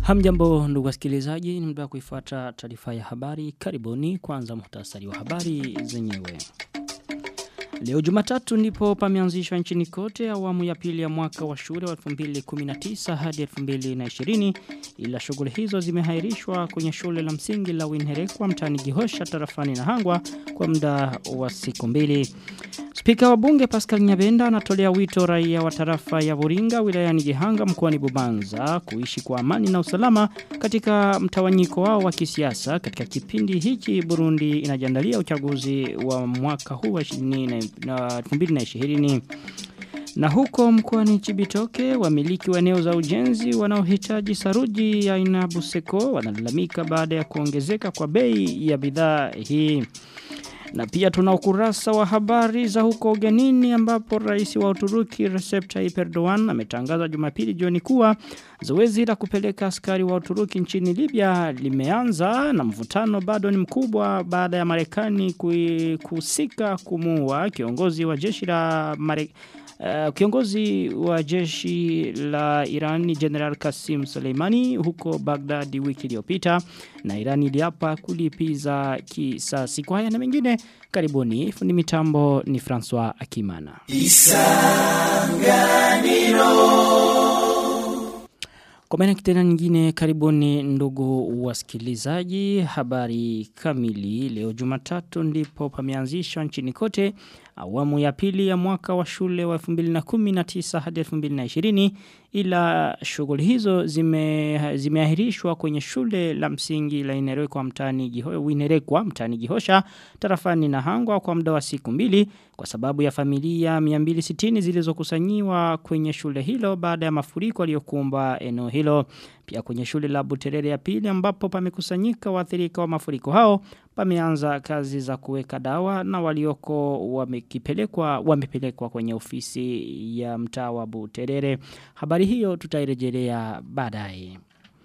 Hamjambo ndugu wasikilizaji, ni muda wa kuifuata taarifa ya habari. Karibuni. Kwanza muhtasari wa habari zenyewe. Leo Jumatatu ndipo pameanzishwa nchini kote awamu ya pili ya mwaka wa shule wa 2019 hadi 2020, ila shughuli hizo zimehairishwa kwenye shule la msingi la Winerekwa mtaani Gihosha tarafani Nahangwa kwa muda wa siku mbili. Spika wa bunge Pascal Nyabenda anatolea wito raia wa tarafa ya Buringa wilayani Gihanga mkoani Bubanza kuishi kwa amani na usalama katika mtawanyiko wao wa kisiasa katika kipindi hiki Burundi inajiandalia uchaguzi wa mwaka huu wa 2020. Na huko mkoani Chibitoke wamiliki wa eneo za ujenzi wanaohitaji saruji ya aina Buseko wanalalamika baada ya kuongezeka kwa bei ya bidhaa hii. Na pia tuna ukurasa wa habari za huko ugenini ambapo rais wa Uturuki Recep Tayyip Erdogan ametangaza Jumapili jioni kuwa zoezi la kupeleka askari wa Uturuki nchini Libya limeanza na mvutano bado ni mkubwa baada ya Marekani kuhusika kumuua kiongozi wa jeshi la Irani General Qasim Soleimani huko Baghdad wiki iliyopita, na Irani iliapa kulipiza kisasi. Kwa haya na mengine, karibuni. Fundi mitambo ni Francois Akimana. Kwa maana kitena nyingine, karibuni ndugu wasikilizaji. Habari kamili. Leo Jumatatu ndipo pameanzishwa nchini kote awamu ya pili ya mwaka wa shule wa 2019 hadi 2020, ila shughuli hizo zimeahirishwa kwenye shule la msingi la Winerekwa mtaani Gihosha tarafani Nahangwa kwa muda wa siku mbili kwa sababu ya familia 260 zilizokusanyiwa kwenye shule hilo baada ya mafuriko yaliyokumba eneo hilo. Pia kwenye shule la Buterere ya pili ambapo pamekusanyika waathirika wa mafuriko hao pameanza kazi za kuweka dawa na walioko wamepelekwa kwenye ofisi ya mtaa wa Buterere. Habari hiyo tutairejelea baadaye.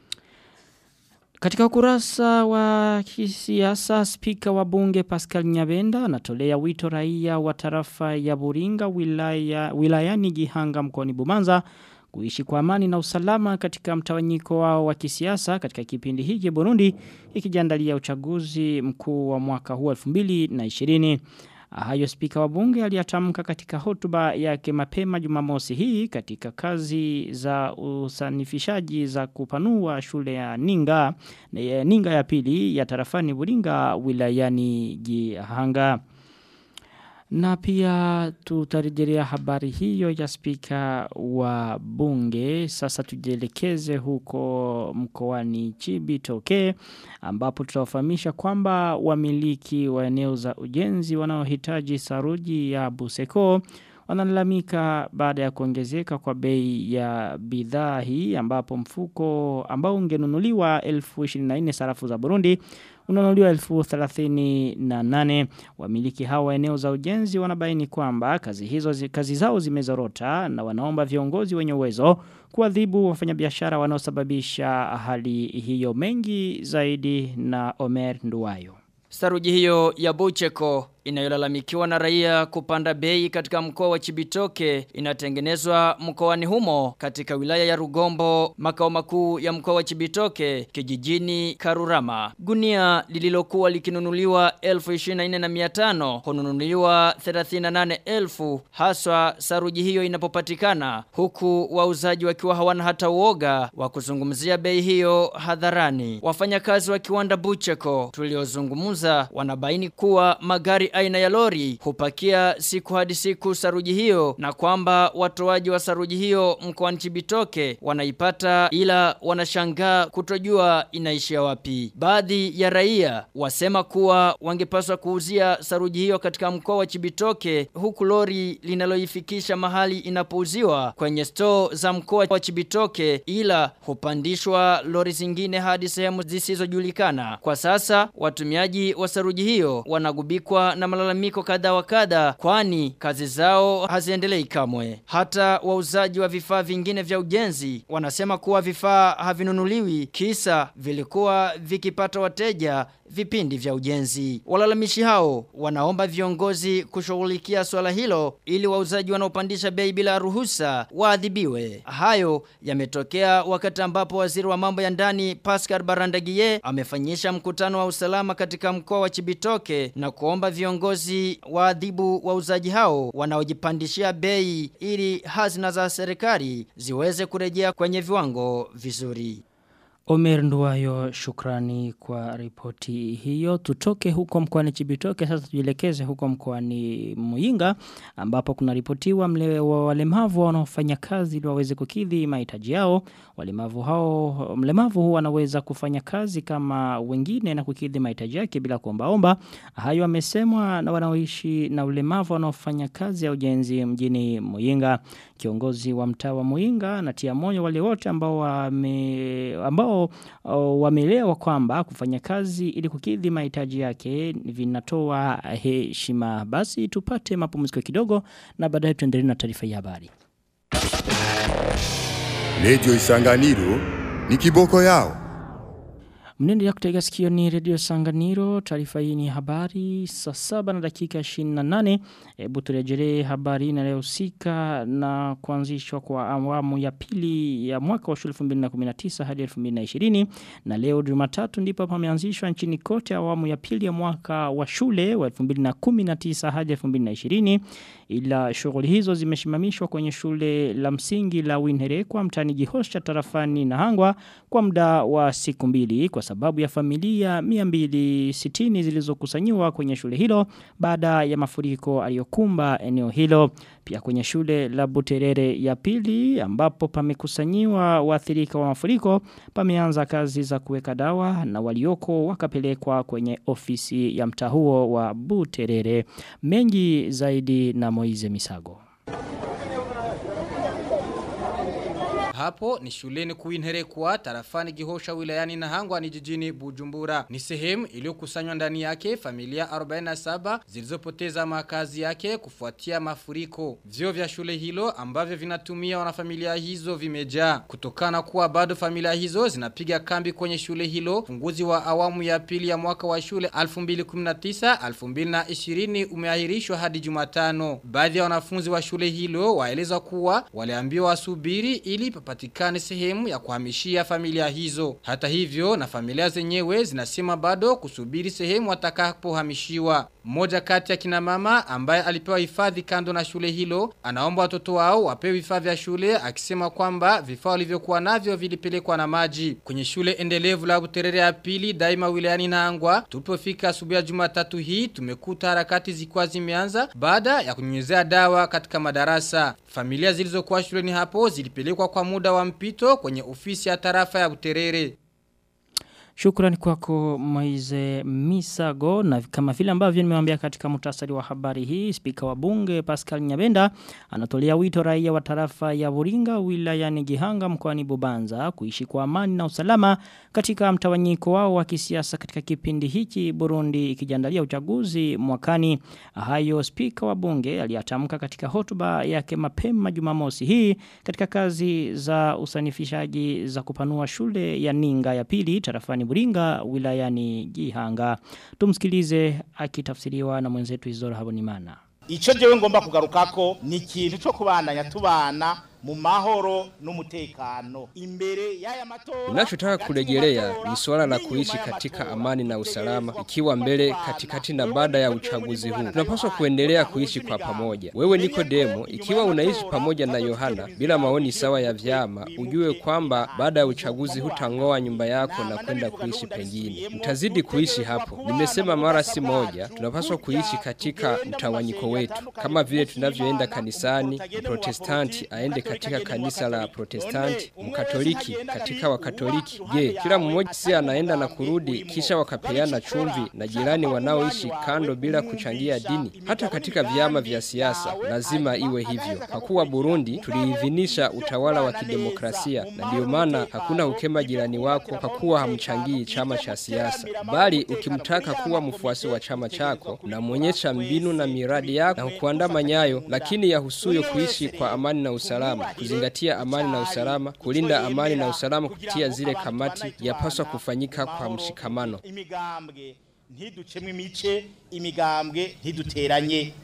Katika ukurasa wa kisiasa, spika wa bunge Pascal Nyabenda anatolea wito raia wa tarafa ya Buringa wilayani Gihanga mkoani Bubanza kuishi kwa amani na usalama katika mtawanyiko wao wa kisiasa katika kipindi hiki Burundi ikijiandalia uchaguzi mkuu wa mwaka huu 2020. Hayo spika wa bunge aliyatamka katika hotuba yake mapema Jumamosi hii katika kazi za usanifishaji za kupanua shule ya Ninga ya pili ya tarafani Buringa wilayani Gihanga. Na pia tutarejelea habari hiyo ya spika wa bunge. Sasa tujielekeze huko mkoani Chibitoke ambapo tutawafahamisha kwamba wamiliki wa eneo za ujenzi wanaohitaji saruji ya Buseko wanalalamika baada ya kuongezeka kwa bei ya bidhaa hii ambapo mfuko ambao ungenunuliwa 1024 sarafu za Burundi unanunuliwa 1038. Wamiliki hawa eneo za ujenzi wanabaini kwamba kazi zao zimezorota na wanaomba viongozi wenye uwezo kuadhibu wafanyabiashara wanaosababisha hali hiyo. Mengi zaidi na Omer Nduwayo. Saruji hiyo ya Bucheko inayolalamikiwa na raia kupanda bei katika mkoa wa Chibitoke inatengenezwa mkoani humo katika wilaya ya Rugombo, makao makuu ya mkoa wa Chibitoke, kijijini Karurama. Gunia lililokuwa likinunuliwa 24,500 hununuliwa 38,000 haswa saruji hiyo inapopatikana, huku wauzaji wakiwa hawana hata uoga wa kuzungumzia bei hiyo hadharani. Wafanyakazi wa kiwanda Bucheko tuliozungumza wanabaini kuwa magari aina ya lori hupakia siku hadi siku saruji hiyo na kwamba watoaji wa saruji hiyo mkoani Chibitoke wanaipata ila wanashangaa kutojua inaishia wapi. Baadhi ya raia wasema kuwa wangepaswa kuuzia saruji hiyo katika mkoa wa Chibitoke huku lori linaloifikisha mahali inapouziwa kwenye store za mkoa wa Chibitoke ila hupandishwa lori zingine hadi sehemu zisizojulikana. Kwa sasa watumiaji wa saruji hiyo wanagubikwa na malalamiko kadha wa kadha kwani kazi zao haziendelei kamwe. Hata wauzaji wa vifaa vingine vya ujenzi wanasema kuwa vifaa havinunuliwi kisa vilikuwa vikipata wateja vipindi vya ujenzi. Walalamishi hao wanaomba viongozi kushughulikia swala hilo ili wauzaji wanaopandisha bei bila ruhusa waadhibiwe. Hayo yametokea wakati ambapo waziri wa mambo ya ndani Pascal Barandagiye amefanyisha mkutano wa usalama katika mkoa wa Chibitoke na kuomba viongozi waadhibu wauzaji hao wanaojipandishia bei ili hazina za serikali ziweze kurejea kwenye viwango vizuri. Omer Nduwayo, shukrani kwa ripoti hiyo. Tutoke huko mkoani Chibitoke, sasa tujielekeze huko mkoani Muyinga ambapo kuna ripotiwa walemavu wanaofanya kazi ili waweze kukidhi mahitaji yao. Mlemavu huwa anaweza kufanya kazi kama wengine na kukidhi mahitaji yake bila kuombaomba. Hayo amesemwa na wanaoishi na ulemavu wanaofanya kazi ya ujenzi mjini Muyinga. Kiongozi wa mtaa wa Muyinga anatia moyo wale wote ambao wameelewa kwamba kufanya kazi ili kukidhi mahitaji yake vinatoa heshima. Basi tupate mapumziko kidogo na baadaye tuendelee na taarifa ya habari. Radio Isanganiro ni kiboko yao. Mnendelea kutega sikio ni Radio Sanganiro, taarifa hii ni habari saa 7 na dakika 28. Hebu turejelee habari inayohusika na kuanzishwa kwa awamu ya pili ya mwaka wa shule 2019 hadi 2020 na leo Jumatatu ndipo pameanzishwa nchini kote awamu ya pili ya mwaka wa shule wa 2019 hadi 2020 ila shughuli hizo zimeshimamishwa kwenye shule la msingi la Winherekwa mtani Gihosha tarafani Nahangwa kwa muda wa siku 2 kwa sababu ya familia 260 zilizokusanywa kwenye shule hilo baada ya mafuriko aliyokumba eneo hilo. Pia kwenye shule la Buterere ya pili ambapo pamekusanyiwa waathirika wa mafuriko pameanza kazi za kuweka dawa na walioko wakapelekwa kwenye ofisi ya mtaa huo wa Buterere. Mengi zaidi na Moize Misago. Hapo ni shuleni Kuinherekwa tarafani Gihosha wilayani Nahangwa ni jijini Bujumbura. Ni sehemu iliyokusanywa ndani yake familia 47 zilizopoteza makazi yake kufuatia mafuriko. Vyoo vya shule hilo ambavyo vinatumia wanafamilia hizo vimejaa. Kutokana kuwa bado familia hizo zinapiga kambi kwenye shule hilo, ufunguzi wa awamu ya pili ya mwaka wa shule 2019-2020 umeahirishwa hadi Jumatano. Baadhi ya wanafunzi wa shule hilo waeleza kuwa waliambiwa wasubiri ili patikane sehemu ya kuhamishia familia hizo. Hata hivyo na familia zenyewe zinasema bado kusubiri sehemu watakapohamishiwa. Mmoja kati ya kina mama ambaye alipewa hifadhi kando na shule hilo anaomba watoto wao wapewe vifaa vya shule akisema kwamba vifaa walivyokuwa navyo vilipelekwa na maji. Kwenye shule endelevu la Buterere ya pili daima wilayani Nahangwa tulipofika asubuhi ya Jumatatu hii tumekuta harakati zilikuwa zimeanza baada ya kunyunyizia dawa katika madarasa. Familia zilizokuwa shuleni hapo zilipelekwa kwa muda wa mpito kwenye ofisi ya tarafa ya Buterere. Shukrani kwako Moize Misago, na kama vile ambavyo nimewambia katika muhtasari wa habari hii, spika wa bunge Pascal Nyabenda anatolea wito raia wa tarafa ya Buringa wilayani Gihanga mkoani Bubanza kuishi kwa amani na usalama katika mtawanyiko wao wa kisiasa katika kipindi hiki Burundi ikijiandalia uchaguzi mwakani. Hayo spika wa bunge aliyatamka katika hotuba yake mapema Jumamosi hii katika kazi za usanifishaji za kupanua shule ya Ninga ya pili tarafani Buringa wilayani Gihanga. Tumsikilize akitafsiriwa na mwenzetu Izoro Habonimana. Ico jewe ngomba kugarukako ni ikintu cyo kubandanya tubana mu mahoro n'umutekano imbere yaya matora. Unachotaka kurejelea ni swala la kuishi katika amani na usalama ikiwa mbele katikati na baada ya uchaguzi huu. Tunapaswa kuendelea kuishi kwa pamoja. Wewe Nikodemo, ikiwa unaishi pamoja na Yohana bila maoni sawa ya vyama, ujue kwamba baada ya uchaguzi hutangoa nyumba yako na kwenda kuishi pengine. Mtazidi kuishi hapo. Nimesema mara si moja, tunapaswa kuishi katika mtawanyiko wetu. Kama vile tunavyoenda kanisani, Protestanti aende katika kanisa la Protestanti, Mkatoliki katika Wakatoliki. Je, kila mmoja si anaenda na kurudi kisha wakapeana chumvi na jirani wanaoishi kando bila kuchangia dini? Hata katika vyama vya siasa lazima iwe hivyo. Kwa kuwa Burundi tuliidhinisha utawala wa kidemokrasia na ndio maana hakuna ukema jirani wako kwa kuwa hamchangii chama cha siasa. Bali ukimtaka kuwa mfuasi wa chama chako unamwonyesha mbinu na miradi yako na kuandama nyayo, lakini yahusuyo kuishi kwa amani na usalama. Kuzingatia amani na usalama, kulinda amani na usalama kupitia zile kamati yapaswa kufanyika kwa mshikamano. ntiducemwe imice imigambwe ntiduteranye.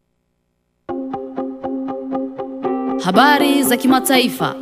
Habari za kimataifa.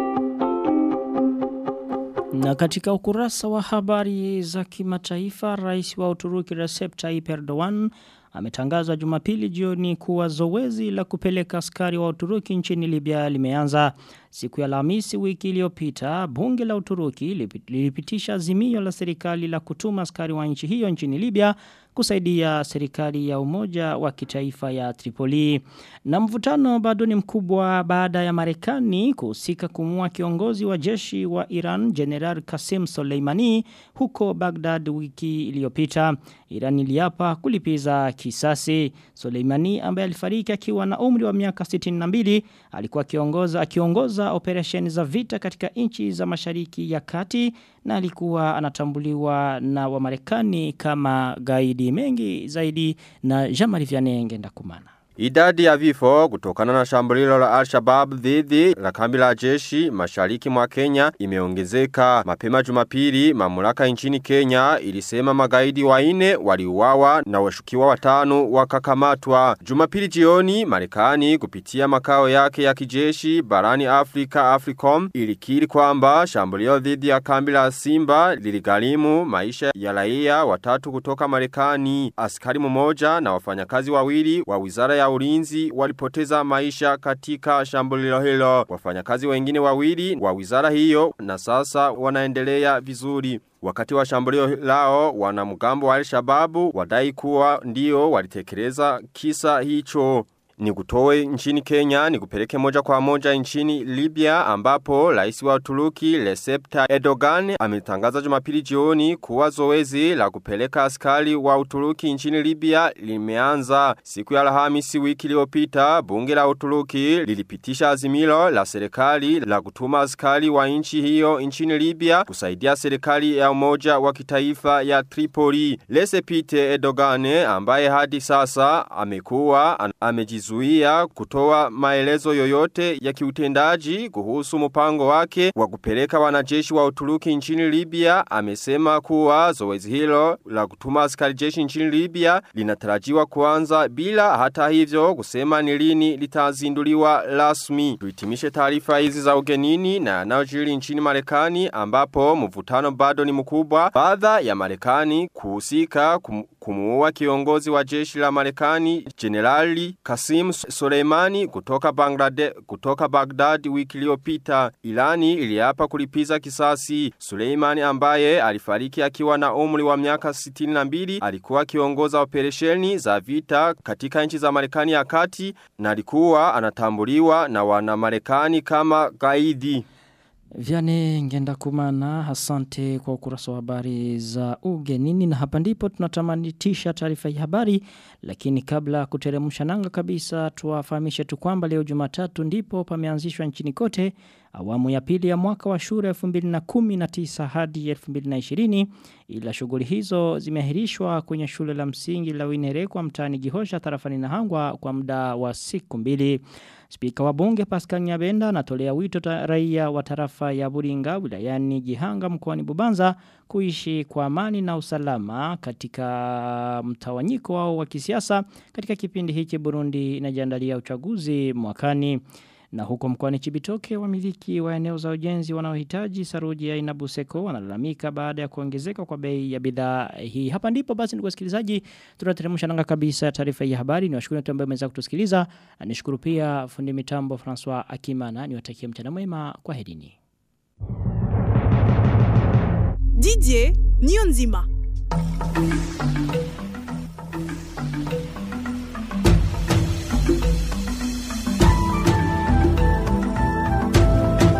Na katika ukurasa wa habari za kimataifa, rais wa Uturuki Recep Tayyip Erdogan ametangaza Jumapili jioni kuwa zoezi la kupeleka askari wa Uturuki nchini Libya limeanza. Siku ya Alhamisi wiki iliyopita, bunge la Uturuki lilipitisha azimio la serikali la kutuma askari wa nchi hiyo nchini Libya kusaidia serikali ya umoja wa kitaifa ya Tripoli. Na mvutano bado ni mkubwa baada ya Marekani kuhusika kumuua kiongozi wa jeshi wa Iran General Qasem Soleimani huko Baghdad wiki iliyopita. Iran iliapa kulipiza kisasi. Soleimani ambaye alifariki akiwa na umri wa miaka 62 alikuwa akiongoza operesheni za vita katika nchi za Mashariki ya Kati na alikuwa anatambuliwa na wa Marekani kama gaidi. Mengi zaidi na Jean-Marie Vianney Ngendakumana. Idadi ya vifo kutokana na shambulio la Al-Shabaab dhidi la kambi la jeshi mashariki mwa Kenya imeongezeka. Mapema Jumapili, mamlaka nchini Kenya ilisema magaidi 4 waliuawa na washukiwa 5 wakakamatwa. Jumapili jioni, Marekani kupitia makao yake ya kijeshi barani Afrika Africom ilikiri kwamba shambulio dhidi ya kambi la Simba liligharimu maisha ya raia 3 kutoka Marekani. Askari mmoja na wafanyakazi 2 wa wizara ya ulinzi walipoteza maisha katika shambulio hilo. Wafanyakazi wengine 2 wa wizara hiyo na sasa wanaendelea vizuri. Wakati wa shambulio lao, wanamgambo wa Al-Shabaab wadai kuwa ndio walitekeleza kisa hicho. Ni kutowe nchini Kenya, ni kupeleke moja kwa moja nchini Libya ambapo rais wa Uturuki Recep Tayyip Erdogan ametangaza Jumapili jioni kuwa zoezi la kupeleka askari wa Uturuki nchini Libya limeanza. Siku ya Alhamisi wiki iliyopita, bunge la Uturuki lilipitisha azimio la serikali la kutuma askari wa nchi hiyo nchini Libya kusaidia serikali ya umoja wa kitaifa ya Tripoli. Recep Tayyip Erdogan ambaye hadi sasa amekuwa amejizuia kutoa maelezo yoyote ya kiutendaji kuhusu mpango wake wa kupeleka wanajeshi wa Uturuki nchini Libya, amesema kuwa zoezi hilo la kutuma askari jeshi nchini Libya linatarajiwa kuanza bila hata hivyo kusema ni lini litazinduliwa rasmi. Tuhitimishe taarifa hizi za ugenini na yanayojiri nchini Marekani ambapo mvutano bado ni mkubwa baada ya Marekani kuhusika kumuua kiongozi wa jeshi la Marekani Generali Qasem Soleimani kutoka Baghdad wiki iliyopita. Irani iliapa kulipiza kisasi. Soleimani ambaye alifariki akiwa na umri wa miaka 62 alikuwa kiongoza operesheni za vita katika nchi za Marekani ya kati na alikuwa anatambuliwa na wana Marekani kama gaidi. Vianney Ngendakumana, asante kwa ukurasa wa habari za ugenini, na hapa ndipo tunatamatisha taarifa ya habari. Lakini kabla kuteremsha nanga kabisa, tuwafahamishe tu kwamba leo Jumatatu ndipo pameanzishwa nchini kote awamu ya pili ya mwaka wa shule 2019 hadi 2020, ila shughuli hizo zimeahirishwa kwenye shule la msingi la Winerekwa mtaani Gihosha tarafani Nahangwa kwa muda wa siku 2. Spika wa bunge Pascal Nyabenda anatolea wito raia wa tarafa ya Buringa wilayani Gihanga mkoani Bubanza kuishi kwa amani na usalama katika mtawanyiko wao wa kisiasa katika kipindi hiki Burundi inajiandalia uchaguzi mwakani. Na huko mkoani Chibitoke, wamiliki wa eneo za ujenzi wanaohitaji saruji ya Inabuseko wanalalamika baada ya kuongezeka kwa bei ya bidhaa hii. Hapa ndipo basi ndugu wasikilizaji tunateremsha nanga kabisa taarifa ya habari. Niwashukuru wote ambao mmeweza kutusikiliza. Nishukuru pia fundi mitambo François Akimana. Niwatakie mchana mwema, kwaherini. Didier Nionzima.